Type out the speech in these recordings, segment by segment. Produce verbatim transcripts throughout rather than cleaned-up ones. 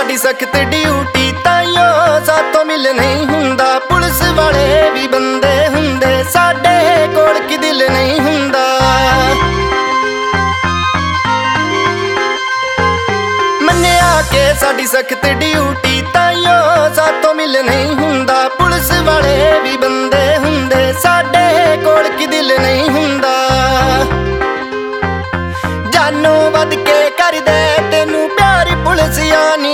साडी सख्त ड्यूटी ताइयों सातों मिल नहीं हुंदा। पुलिस वाले भी बंदे हुंदे साडे कोल कि दिल नहीं हुंदा। मन्निया के साडी सख्त ड्यूटी ताइयों सातों मिल नहीं हुंदा। पुलिस वाले भी बंदे हुंदे साडे कोल कि दिल नहीं हुंदा। जानो वध के कर दे तेनू प्यारी पुलिसिया नी,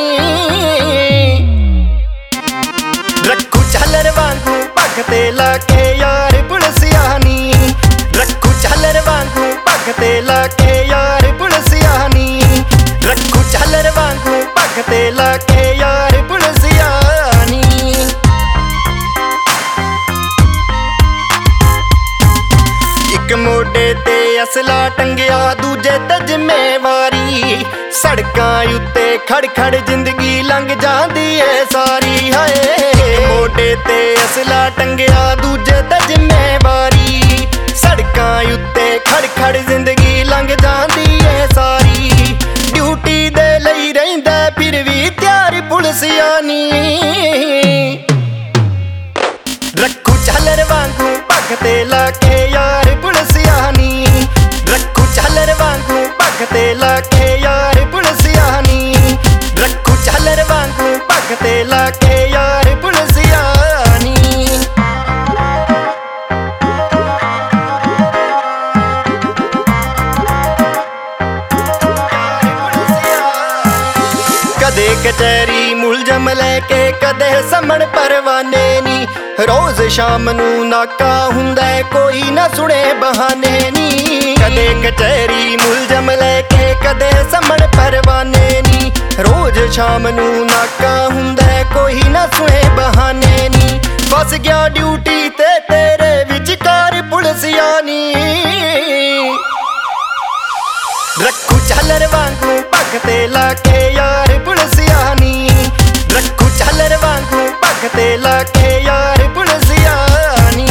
रखू झालर वांगू पग ते लाके यार पुलिसिया नी। रखू झालर वांगू पग ते लाके यार पुलिसिया नी। रखू झालर वांगू पग ते लाके यार पुलिसिया नी। एक मोढे ते असला टंगिया दूजे ते जिम्मेवारी। सड़कां उत्ते खड़ खड़ जिंदगी लंघ जांदी है सारी। हाय एक मोढे ते असला टंगिया दूजे ते जिम्मेवारी। सड़कां उत्ते खड़ खड़ जिंदगी लंघ जांदी है सारी। ड्यूटी दे लई रहिंदा फिर भी त्यार पुलिसिया नी। रखू झालर वांगू पग ते लाके यार पुलिसिया नी। रखू झालर वांगू पग ते लाके यार पुलिसिया नी। रखू झालर वांगू पग ते लाके यार पुलिसिया नी। कदे कचहरी मुलजम लेके कदे समण परवाने नी। रोज शाम नू नाका हुंदा कोई ना सुने बहाने नी। कदे कचहरी मुलजम लेके कदे समण परवाने नी। रोज शाम नू नाका हुंदा कोई ना सुने बहाने नी। फस गया ड्यूटी ते तेरे विचकार पुलिसिया नी। रखू झालर वांगू पग ते लाके यार पुलिसिया नी। रखू झालर वांगू पग ते लाके यार पुलिसिया नी।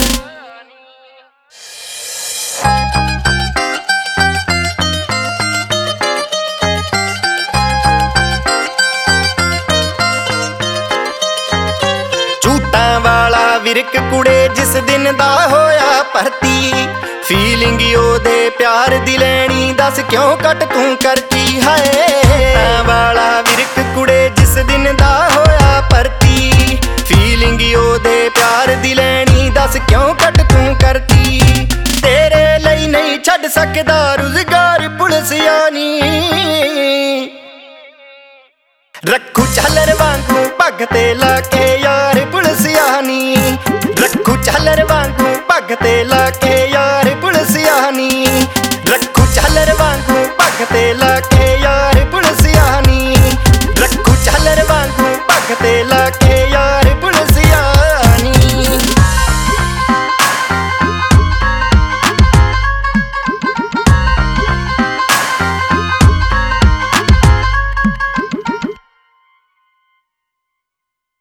झूठां वाला विरक कुड़े जिस दिन दा होया भरती। फीलिंग ओदे प्यार दी लैनी दस क्यों कट तू करती। है वाला विरक कुड़े जिस दिन दा होया भरती। फीलिंग ओदे प्यार दी लैनी दस क्यों कट तू करती। तेरे लई नहीं छड़ सकदा रुजगार पुलिसिया नी। रखू झालर वांगू पग ते लाके यार पुलिसिया नी। रखू झालर वांगू पग ते लाके